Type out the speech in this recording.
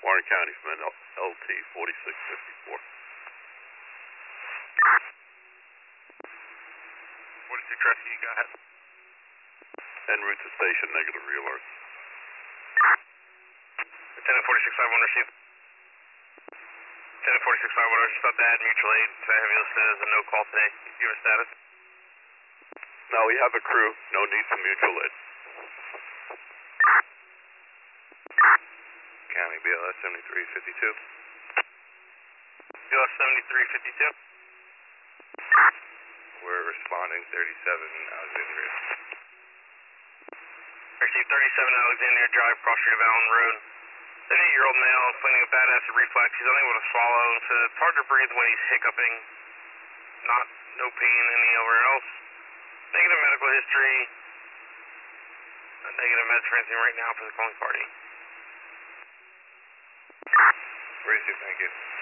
Warren County from LT 4654. 42 Rescue, go ahead. En route to station, negative re-alert. Lieutenant 4651 received. Lieutenant 4651, just about to add mutual aid. I have you listed as a no call today. Your status? No, we have a crew. No need for mutual aid. County BLS 7352. BLS 7352. We're responding 37 Alexandria. Received 37 Alexandria Drive, cross street of Allen Road. An 8-year-old male complaining of bad acid reflux. He's unable to swallow, so it's hard to breathe when he's hiccuping. No pain anywhere else. Negative medical history. Negative meds for anything right now for the calling party. Receive, thank you.